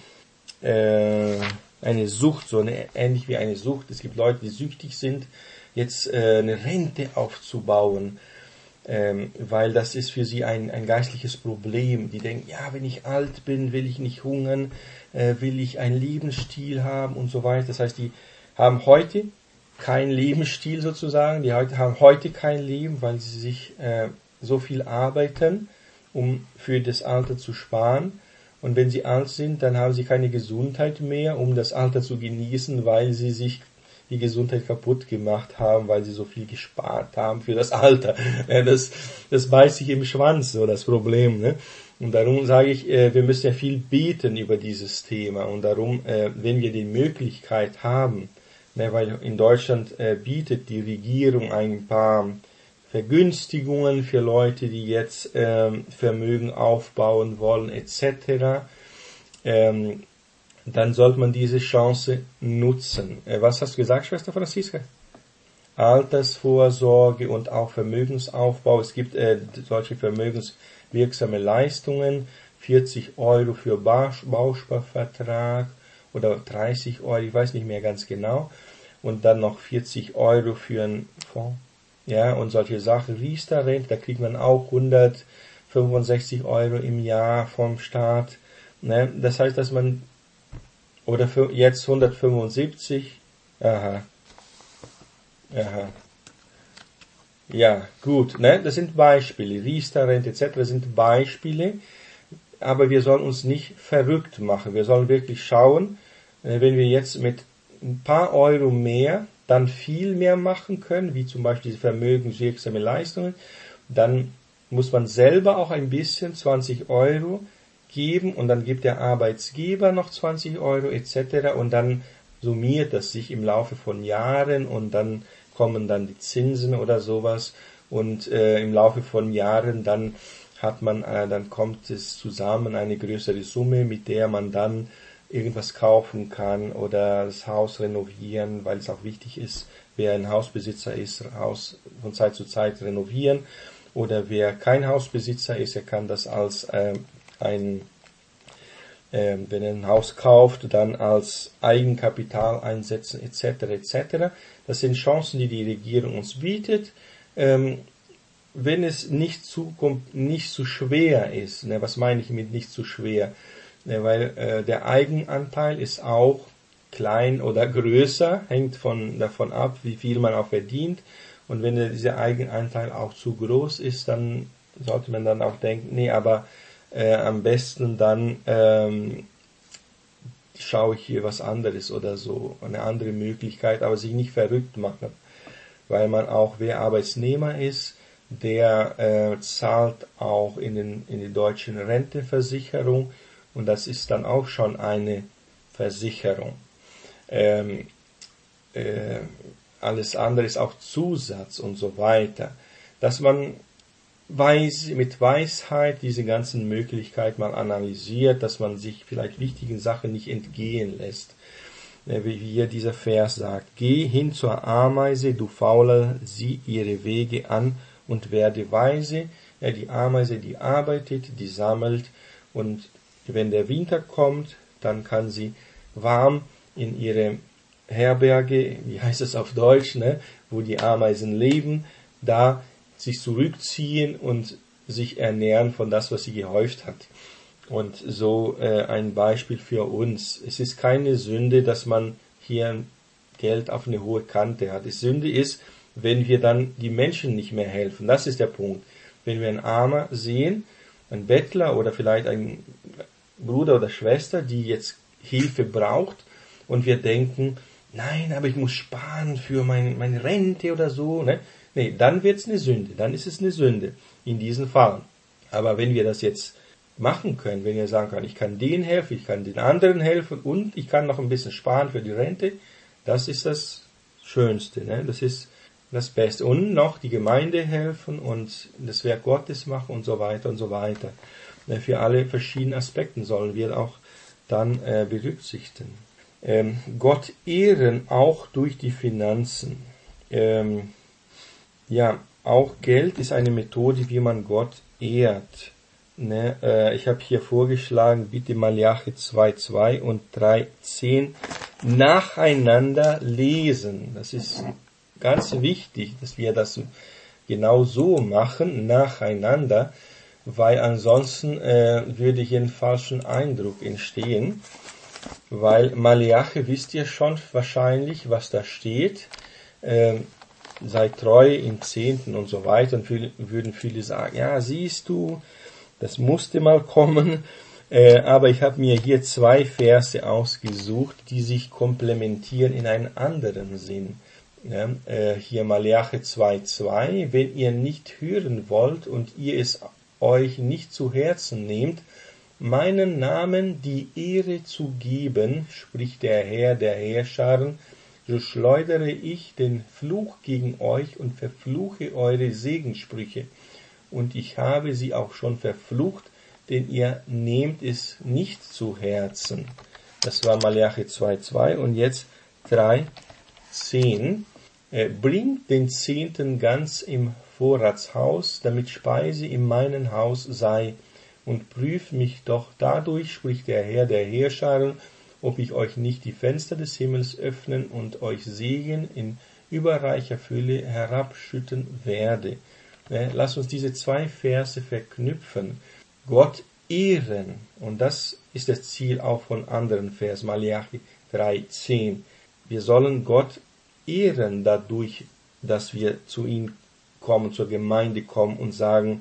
Sucht, ähnlich wie eine Sucht. Es gibt Leute, die süchtig sind, jetzt eine Rente aufzubauen, weil das ist für sie ein geistliches Problem. Die denken, ja, wenn ich alt bin, will ich nicht hungern, will ich einen Lebensstil haben und so weiter. Das heißt, die haben heute keinen Lebensstil sozusagen, die haben heute kein Leben, weil sie sich so viel arbeiten, um für das Alter zu sparen. Und wenn sie alt sind, dann haben sie keine Gesundheit mehr, um das Alter zu genießen, weil sie sich die Gesundheit kaputt gemacht haben, weil sie so viel gespart haben für das Alter. Das beißt sich im Schwanz, so das Problem. Ne? Und darum sage ich, wir müssen ja viel beten über dieses Thema. Und darum, wenn wir die Möglichkeit haben, weil in Deutschland bietet die Regierung ein paar Vergünstigungen für Leute, die jetzt Vermögen aufbauen wollen, etc., dann sollte man diese Chance nutzen. Was hast du gesagt, Schwester Franziska? Altersvorsorge und auch Vermögensaufbau. Es gibt solche vermögenswirksame Leistungen, 40 Euro für Bausparvertrag oder 30 Euro, ich weiß nicht mehr ganz genau. Und dann noch 40 Euro für einen Fonds. Ja, und solche Sachen, Riester-Rente, da kriegt man auch 165 Euro im Jahr vom Staat. Ne? Das heißt, dass man, oder für jetzt 175, aha. Ja, gut, ne? Das sind Beispiele, Riester-Rente etc., das sind Beispiele, aber wir sollen uns nicht verrückt machen. Wir sollen wirklich schauen, wenn wir jetzt mit ein paar Euro mehr dann viel mehr machen können, wie zum Beispiel diese vermögenswirksame Leistungen, dann muss man selber auch ein bisschen 20 Euro geben und dann gibt der Arbeitsgeber noch 20 Euro etc. und dann summiert das sich im Laufe von Jahren und dann kommen dann die Zinsen oder sowas und im Laufe von Jahren dann dann kommt es zusammen eine größere Summe, mit der man dann irgendwas kaufen kann oder das Haus renovieren, weil es auch wichtig ist, wer ein Hausbesitzer ist, Haus von Zeit zu Zeit renovieren, oder wer kein Hausbesitzer ist, er kann das als wenn er ein Haus kauft, dann als Eigenkapital einsetzen etc. etc. Das sind Chancen, die die Regierung uns bietet, wenn es nicht zu schwer ist. Ne, was meine ich mit nicht zu schwer? Weil der Eigenanteil ist auch klein oder größer, hängt davon ab, wie viel man auch verdient. Und wenn dieser Eigenanteil auch zu groß ist, dann sollte man dann auch denken, nee, aber am besten dann schaue ich hier was anderes oder so, eine andere Möglichkeit, aber sich nicht verrückt machen, weil man auch, wer Arbeitsnehmer ist, der zahlt auch in die deutsche Rentenversicherung und das ist dann auch schon eine Versicherung. Alles andere ist auch Zusatz und so weiter. Dass man mit Weisheit diese ganzen Möglichkeiten mal analysiert, dass man sich vielleicht wichtigen Sachen nicht entgehen lässt. Wie hier dieser Vers sagt, geh hin zur Ameise, du Fauler, sieh ihre Wege an und werde weise. Ja, die Ameise, die arbeitet, die sammelt und wenn der Winter kommt, dann kann sie warm in ihre Herberge, wie heißt es auf Deutsch, ne, wo die Ameisen leben, da sich zurückziehen und sich ernähren von das, was sie gehäuft hat. Und so ein Beispiel für uns. Es ist keine Sünde, dass man hier Geld auf eine hohe Kante hat. Die Sünde ist, wenn wir dann die Menschen nicht mehr helfen. Das ist der Punkt. Wenn wir einen Armer sehen, einen Bettler oder vielleicht einen Bruder oder Schwester, die jetzt Hilfe braucht und wir denken, nein, aber ich muss sparen für meine Rente oder so, ne? Nee, dann wird's eine Sünde, dann ist es eine Sünde in diesen Fall. Aber wenn wir das jetzt machen können, wenn wir sagen können, ich kann denen helfen, ich kann den anderen helfen und ich kann noch ein bisschen sparen für die Rente, das ist das Schönste, ne? Das ist das Beste. Und noch die Gemeinde helfen und das Werk Gottes machen und so weiter und so weiter. Für alle verschiedenen Aspekte sollen wir auch dann berücksichtigen. Gott ehren auch durch die Finanzen. Ja, auch Geld ist eine Methode, wie man Gott ehrt. Ne? Ich habe hier vorgeschlagen, bitte Malachi 2,2 und 3,10 nacheinander lesen. Das ist ganz wichtig, dass wir das genau so machen, nacheinander, weil ansonsten würde hier einen falschen Eindruck entstehen. Weil Malachi, wisst ihr schon wahrscheinlich, was da steht, seid treu im Zehnten und so weiter, und würden viele sagen, ja, siehst du, das musste mal kommen, aber ich habe mir hier 2 Verse ausgesucht, die sich komplementieren in einen anderen Sinn. Ja, hier Malachi 2,2, wenn ihr nicht hören wollt und ihr es euch nicht zu Herzen nehmt, meinen Namen die Ehre zu geben, spricht der Herr der Heerscharen, so schleudere ich den Fluch gegen euch und verfluche eure Segenssprüche. Und ich habe sie auch schon verflucht, denn ihr nehmt es nicht zu Herzen. Das war Malachi 2,2 und jetzt 3,10. Bringt den Zehnten ganz im Vorratshaus, damit Speise in meinem Haus sei. Und prüft mich doch dadurch, spricht der Herr der Heerscharen, ob ich euch nicht die Fenster des Himmels öffnen und euch Segen in überreicher Fülle herabschütten werde. Lasst uns diese 2 Verse verknüpfen. Gott ehren, und das ist das Ziel auch von anderen Vers, Malachi 3,10. Wir sollen Gott ehren dadurch, dass wir zu ihm kommen, zur Gemeinde kommen und sagen,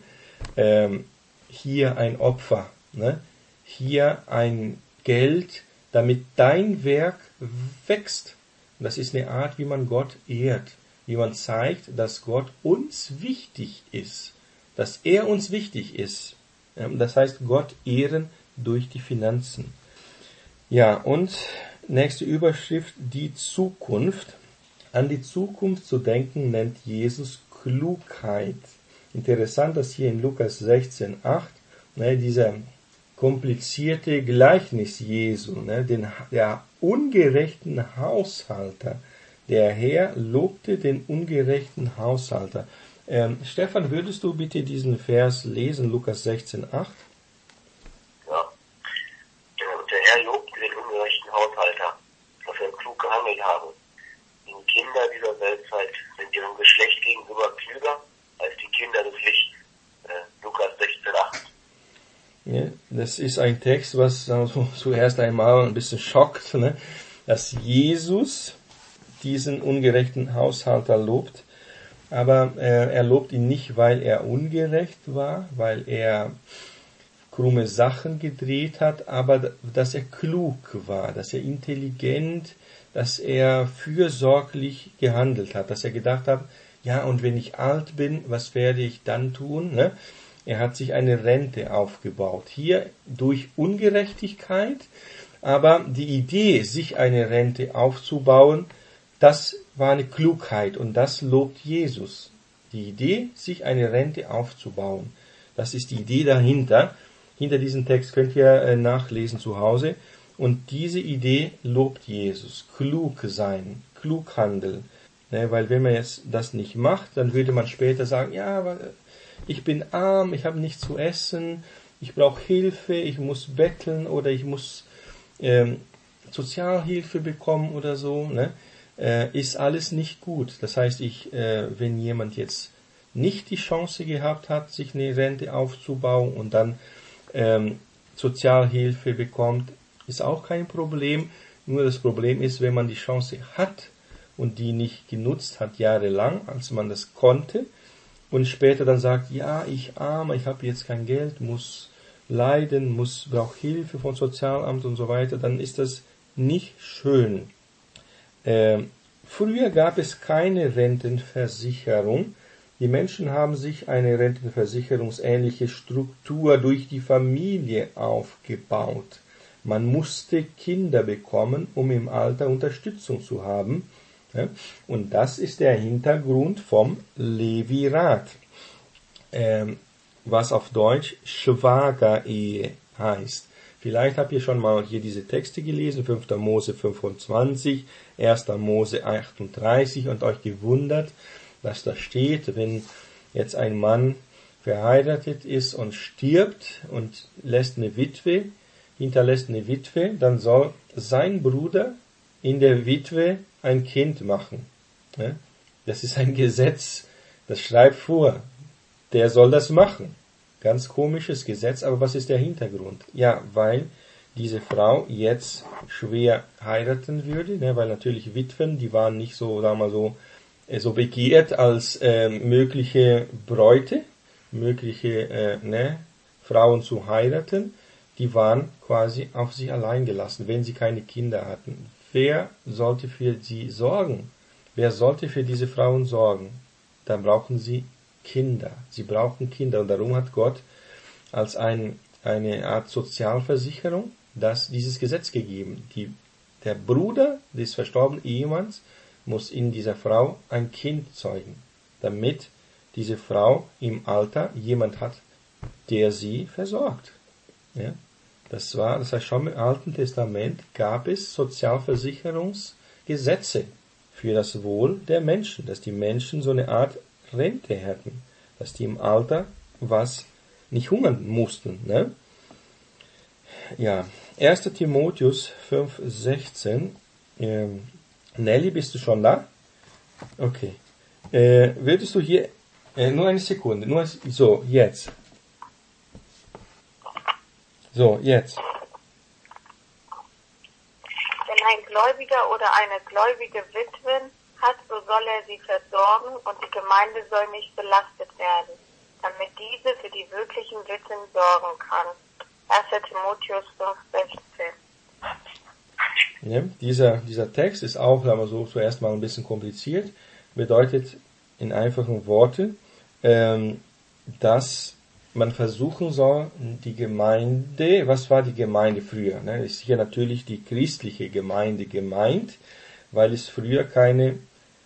hier ein Opfer, ne? Hier ein Geld, damit dein Werk wächst. Und das ist eine Art, wie man Gott ehrt, wie man zeigt, dass Gott uns wichtig ist, dass er uns wichtig ist. Das heißt, Gott ehren durch die Finanzen. Ja, und nächste Überschrift, die Zukunft. An die Zukunft zu denken nennt Jesus Klugheit. Interessant, dass hier in Lukas 16,8 dieser komplizierte Gleichnis Jesu, der ungerechten Haushalter. Der Herr lobte den ungerechten Haushalter. Stefan, würdest du bitte diesen Vers lesen, Lukas 16,8? Ja. Der Herr lobte den ungerechten Haushalter, dass er klug gehandelt habe. Die Kinder dieser Weltzeit sind ihrem Geschlecht gegenüber klüger als die Kinder des Lichts. Lukas 16,8. Ja, das ist ein Text, was zuerst einmal ein bisschen schockt, dass Jesus diesen ungerechten Haushalter lobt. aber er lobt ihn nicht, weil er ungerecht war, weil er krumme Sachen gedreht hat, aber dass er klug war, dass er intelligent, dass er fürsorglich gehandelt hat, dass er gedacht hat, ja, und wenn ich alt bin, was werde ich dann tun? Ne? Er hat sich eine Rente aufgebaut. Hier durch Ungerechtigkeit, aber die Idee, sich eine Rente aufzubauen, das war eine Klugheit und das lobt Jesus. Die Idee, sich eine Rente aufzubauen. Das ist die Idee dahinter. Hinter diesem Text könnt ihr nachlesen zu Hause. Und diese Idee lobt Jesus. Klug sein, klug handeln. Ne, weil wenn man jetzt das nicht macht, dann würde man später sagen, ja, aber ich bin arm, ich habe nichts zu essen, ich brauche Hilfe, ich muss betteln oder ich muss Sozialhilfe bekommen oder so. Ne? Ist alles nicht gut. Das heißt, wenn jemand jetzt nicht die Chance gehabt hat, sich eine Rente aufzubauen und dann Sozialhilfe bekommt, ist auch kein Problem. Nur das Problem ist, wenn man die Chance hat und die nicht genutzt hat jahrelang, als man das konnte, und später dann sagt, ja, ich arme, ich habe jetzt kein Geld, muss leiden, brauche Hilfe vom Sozialamt und so weiter, dann ist das nicht schön. Früher gab es keine Rentenversicherung. Die Menschen haben sich eine rentenversicherungsähnliche Struktur durch die Familie aufgebaut. Man musste Kinder bekommen, um im Alter Unterstützung zu haben. Und das ist der Hintergrund vom Levirat, was auf Deutsch Schwagerehe heißt. Vielleicht habt ihr schon mal hier diese Texte gelesen, 5. Mose 25, 1. Mose 38 und euch gewundert, dass da steht, wenn jetzt ein Mann verheiratet ist und stirbt und hinterlässt eine Witwe, dann soll sein Bruder in der Witwe ein Kind machen. Das ist ein Gesetz, das schreibt vor, der soll das machen. Ganz komisches Gesetz, aber was ist der Hintergrund? Ja, weil diese Frau jetzt schwer heiraten würde, weil natürlich Witwen, die waren nicht so, sagen wir mal so begehrt als mögliche Bräute, mögliche Frauen zu heiraten, die waren quasi auf sich allein gelassen, wenn sie keine Kinder hatten. Wer sollte für sie sorgen? Wer sollte für diese Frauen sorgen? Dann brauchen sie Kinder. Sie brauchen Kinder und darum hat Gott als eine Art Sozialversicherung dieses Gesetz gegeben. Der Bruder des verstorbenen Ehemanns muss in dieser Frau ein Kind zeugen, damit diese Frau im Alter jemand hat, der sie versorgt. Ja? Das heißt schon im Alten Testament gab es Sozialversicherungsgesetze für das Wohl der Menschen, dass die Menschen so eine Art Rente hatten, dass die im Alter nicht hungern mussten. Ne? Ja, 1. Timotheus 5,16. Nelly, bist du schon da? Okay. Würdest du hier, nur eine Sekunde, jetzt. So, jetzt. Wenn ein Gläubiger oder eine gläubige Witwen hat, so soll er sie versorgen und die Gemeinde soll nicht belastet werden, damit diese für die wirklichen Witwen sorgen kann. 1. Timotheus 5,16. Ja, dieser Text ist auch, sagen wir so, zuerst mal ein bisschen kompliziert, bedeutet in einfachen Worten, dass man versuchen soll, die Gemeinde, was war die Gemeinde früher? Ist hier natürlich die christliche Gemeinde gemeint, weil es früher kein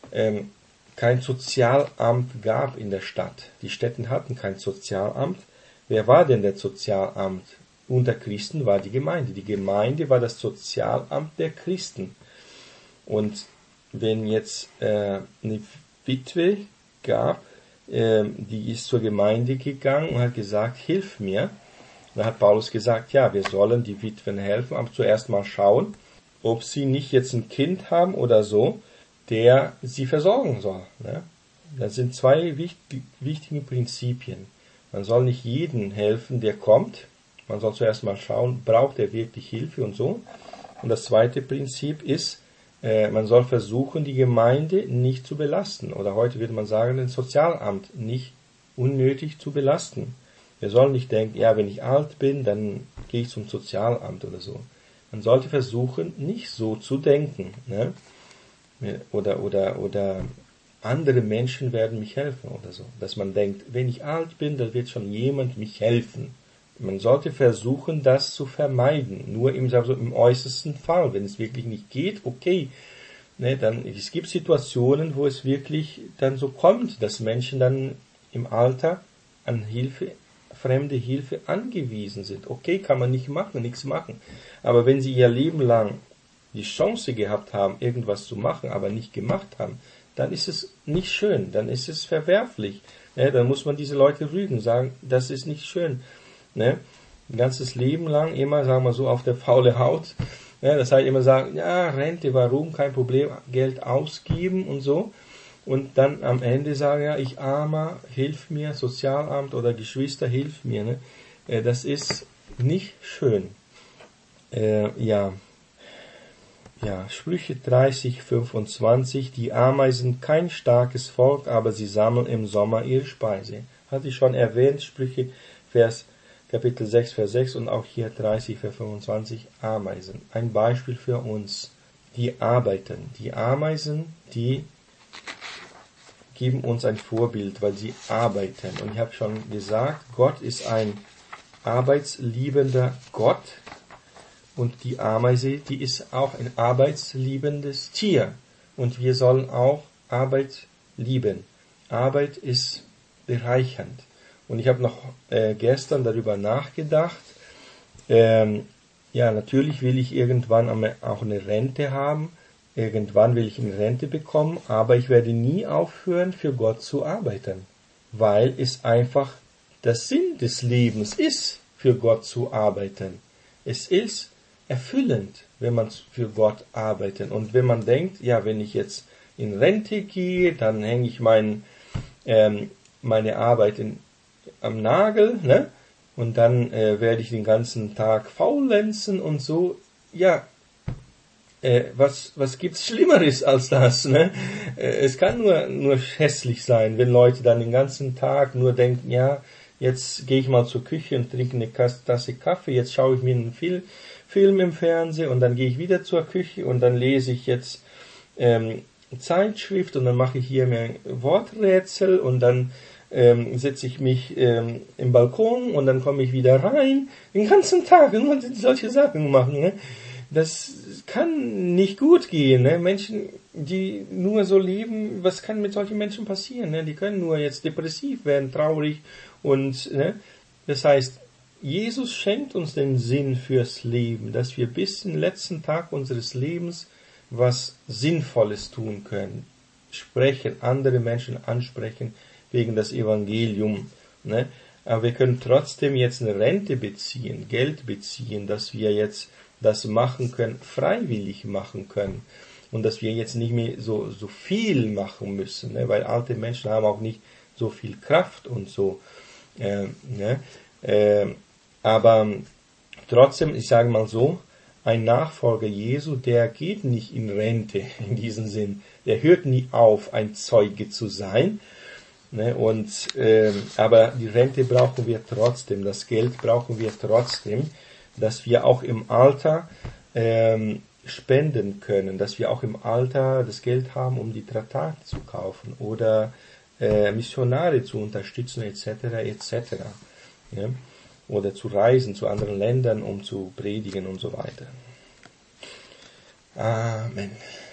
Sozialamt gab in der Stadt. Die Städte hatten kein Sozialamt. Wer war denn das Sozialamt? Unter Christen war die Gemeinde. Die Gemeinde war das Sozialamt der Christen. Und wenn jetzt eine Witwe gab, die ist zur Gemeinde gegangen und hat gesagt, hilf mir. Dann hat Paulus gesagt, ja, wir sollen die Witwen helfen, aber zuerst mal schauen, ob sie nicht jetzt ein Kind haben oder so, der sie versorgen soll. Ne? Das sind zwei wichtige Prinzipien. Man soll nicht jedem helfen, der kommt. Man soll zuerst mal schauen, braucht er wirklich Hilfe und so. Und das zweite Prinzip ist, Man soll versuchen, die Gemeinde nicht zu belasten. Oder heute würde man sagen, das Sozialamt nicht unnötig zu belasten. Wir sollen nicht denken, ja, wenn ich alt bin, dann gehe ich zum Sozialamt oder so. Man sollte versuchen, nicht so zu denken. Ne? Oder andere Menschen werden mich helfen oder so. Dass man denkt, wenn ich alt bin, dann wird schon jemand mich helfen. Man sollte versuchen, das zu vermeiden. Nur im äußersten Fall, wenn es wirklich nicht geht, okay. Ne, dann, es gibt Situationen, wo es wirklich dann so kommt, dass Menschen dann im Alter an Hilfe, fremde Hilfe angewiesen sind. Okay, kann man nicht machen, nichts machen. Aber wenn sie ihr Leben lang die Chance gehabt haben, irgendwas zu machen, aber nicht gemacht haben, dann ist es nicht schön, dann ist es verwerflich. Ne, dann muss man diese Leute rügen, sagen, das ist nicht schön. Ne? Ein ganzes Leben lang immer, sagen wir so, auf der faule Haut. Ne? Das heißt immer sagen, ja, Rente, warum, kein Problem, Geld ausgeben und so. Und dann am Ende sagen, ja, ich Armer, hilf mir, Sozialamt oder Geschwister, hilf mir. Ne? Das ist nicht schön. Ja, Sprüche 30, 25, die Ameisen kein starkes Volk, aber sie sammeln im Sommer ihre Speise. Hatte ich schon erwähnt, Sprüche, Kapitel 6, Vers 6 und auch hier 30, Vers 25, Ameisen. Ein Beispiel für uns, die arbeiten. Die Ameisen, die geben uns ein Vorbild, weil sie arbeiten. Und ich habe schon gesagt, Gott ist ein arbeitsliebender Gott. Und die Ameise, die ist auch ein arbeitsliebendes Tier. Und wir sollen auch Arbeit lieben. Arbeit ist bereichernd. Und ich habe noch gestern darüber nachgedacht. Ja, natürlich will ich irgendwann auch eine Rente haben. Irgendwann will ich eine Rente bekommen. Aber ich werde nie aufhören, für Gott zu arbeiten. Weil es einfach der Sinn des Lebens ist, für Gott zu arbeiten. Es ist erfüllend, wenn man für Gott arbeitet. Und wenn man denkt, ja, wenn ich jetzt in Rente gehe, dann hänge ich meine Arbeit am Nagel, ne? Und dann werde ich den ganzen Tag faulenzen und so. Ja, was gibt's Schlimmeres als das, ne? Es kann nur hässlich sein, wenn Leute dann den ganzen Tag nur denken, ja, jetzt gehe ich mal zur Küche und trinke eine Tasse Kaffee, jetzt schaue ich mir einen Film im Fernsehen und dann gehe ich wieder zur Küche und dann lese ich jetzt Zeitschrift und dann mache ich hier mir Worträtsel und dann setze ich mich im Balkon und dann komme ich wieder rein, den ganzen Tag und solche Sachen machen. Ne? Das kann nicht gut gehen. Ne? Menschen, die nur so leben, was kann mit solchen Menschen passieren? Ne? Die können nur jetzt depressiv werden, traurig und ne? Das heißt, Jesus schenkt uns den Sinn fürs Leben, dass wir bis zum letzten Tag unseres Lebens was Sinnvolles tun können. Sprechen, andere Menschen ansprechen wegen des Evangelium. Ne? Aber wir können trotzdem jetzt eine Rente beziehen, Geld beziehen, dass wir jetzt das machen können, freiwillig machen können. Und dass wir jetzt nicht mehr so viel machen müssen, ne? Weil alte Menschen haben auch nicht so viel Kraft und so. Ne? Aber trotzdem, ich sage mal so, ein Nachfolger Jesu, der geht nicht in Rente in diesem Sinn. Der hört nie auf, ein Zeuge zu sein. Ne? Aber die Rente brauchen wir trotzdem, das Geld brauchen wir trotzdem, dass wir auch im Alter spenden können, dass wir auch im Alter das Geld haben, um die Traktate zu kaufen oder Missionare zu unterstützen, etc. Ja? Oder zu reisen zu anderen Ländern, um zu predigen und so weiter. Amen.